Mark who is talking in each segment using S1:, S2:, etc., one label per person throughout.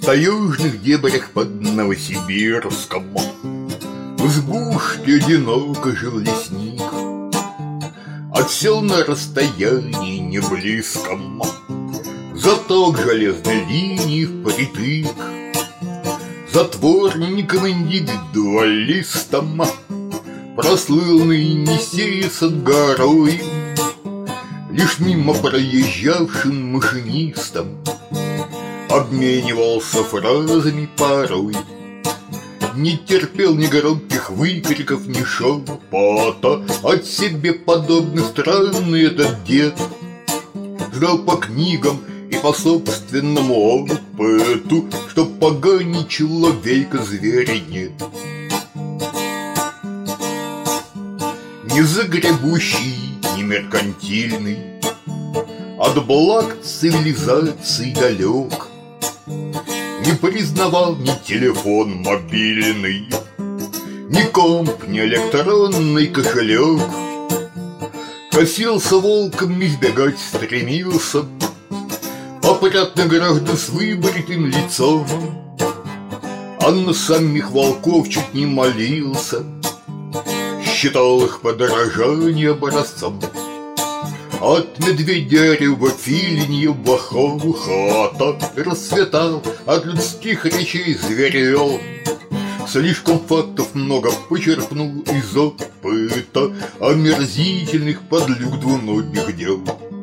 S1: таежных дебрях под Новосибирском в избушке одиноко жил лесник. Отсел на расстоянии неблизком, зато к железной линии впритык. Затворником индивидуалистом прослыл ныне сеясь от горой, лишь мимо проезжавшим машинистом обменивался фразами порой. Не терпел ни громких выкриков, ни шепота от себе подобных. Странный этот дед знал по книгам и по собственному опыту, что поганей человека зверя нет. Не загребущий, не меркантильный, от благ цивилизации далек, не признавал ни телефон мобильный, ни комп, ни электронный кошелек. Косился волком, избегать стремился опрятных граждан с выбритым лицом, а на самих волков чуть не молился, считал их подражание образцом. От медведярева филиньего хата расцветал от людских речей зверел. Слишком фактов много почерпнул из опыта омерзительных подлюг двуногих дел.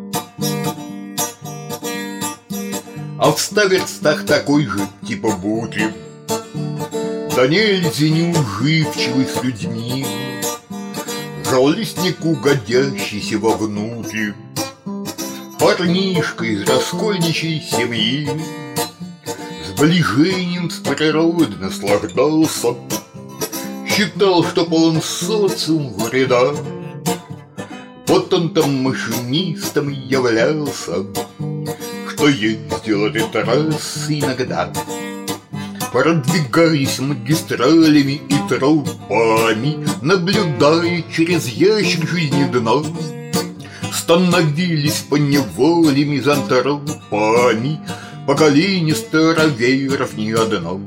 S1: А в 100 верстах такой же типа Бутри, да нельзя неуживчивый с людьми, жал леснику, годящийся вовнутрь, парнишка из раскольничьей семьи, сближением с природой наслаждался, считал, что полон социум вреда. Вот он там машинистом являлся, что ездил этой трассы иногда, продвигаясь магистралями и тропами, наблюдая через ящик жизни дна. Становились поневоле мизантропами поколение староверов не одно.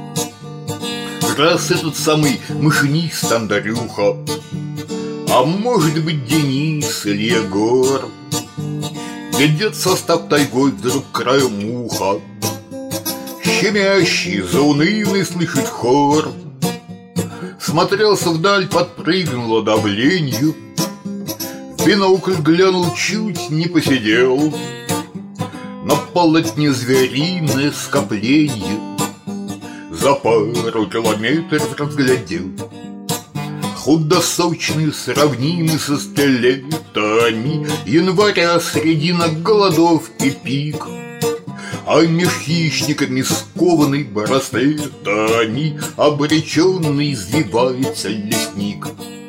S1: Раз этот самый машинист Андрюха, а может быть Денис или Егор, ведет состав тайгой вдруг краем уха, щемящий, заунывный слышит хор. Смотрелся вдаль, подпрыгнуло давленью, в бинокль глянул, чуть не посидел. На полотне звериное скопление за пару километров разглядел. Худосочные, сравнимы со столетами января, средина голодовки пик. А меж хищниками скованный браслетами обреченный извивается лесник.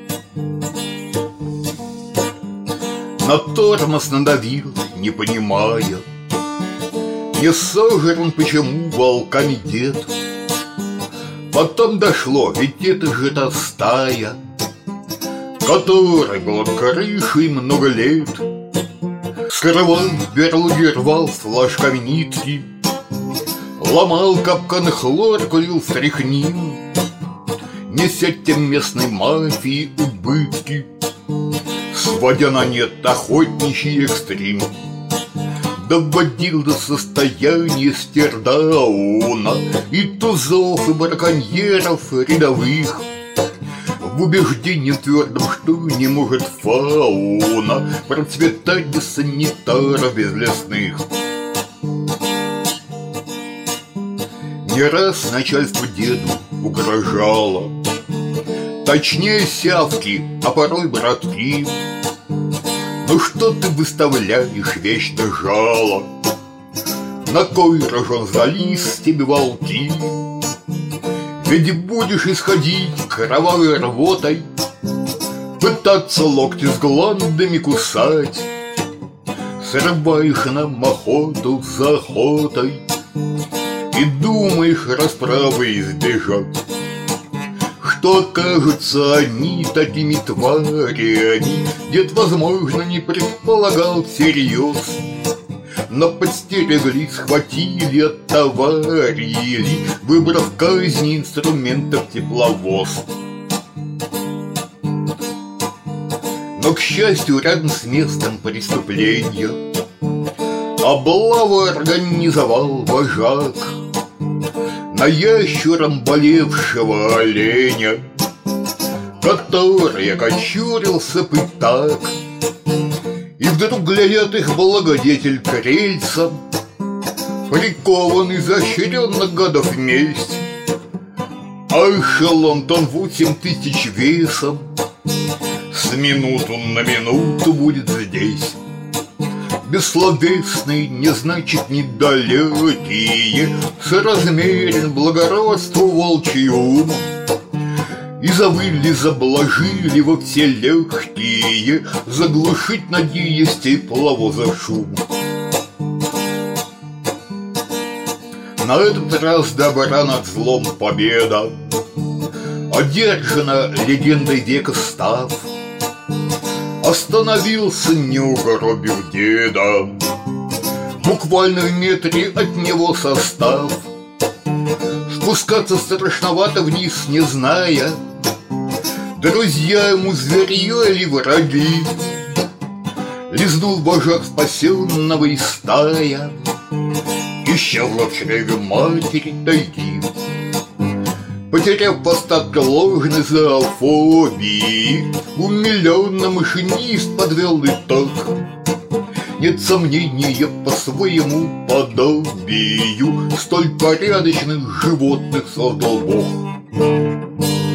S1: На тормоз надавил, не понимая, не сожран почему волками дед. Потом дошло, ведь это же та стая, которой была крышей много лет. Скрывал в берлоге, рвал флажками нитки, ломал капканы, хлорку лил стряхнин, неся тем местной мафии убытки, сводя на нет охотничий экстрим. Доводил до состояния стердауна и тузов, и браконьеров рядовых, в убеждении твердом, что не может фауна процветать без санитаров, без лесных. Не раз начальство деду угрожало, точнее сявки, а порой братки. Ну что ты выставляешь вечно жало? На кой рожон сдались тебе волки? Ведь будешь исходить кровавой рвотой, пытаться локти с гландами кусать, срываешь нам охоту за охотой и думаешь расправы избежать. Что окажутся они такими тварями, дед, возможно, не предполагал всерьез. но подстерегли, схватили, оттоварили, выбрав казни инструментов тепловоз. Но, к счастью, рядом с местом преступления облаву организовал вожак на ящером болевшего оленя, который окочурился пытак. И вдруг глядят их благодетель к рельсам, прикован изощренно годов месть, а эшелон тонн 8000 весом с минуту на минуту будет здесь. Бессловесный, не значит недалекие, соразмерен благородству волчий ум. И завыли, заблажили во все легкие, заглушить надеясь тепловоза шум. На этот раз добра над злом победа одержана легендой века став. Остановился, не угробив деда, буквально в метре от него состав. Спускаться страшновато вниз, не зная, друзья ему зверье или враги. Лизнул вожак спасенного и стая исчезла в чреве матери тайги. Потеряв остатка ложной зоофобии, умилённо машинист подвел итог. Нет сомнения, по своему подобию столь порядочных животных создал Бог.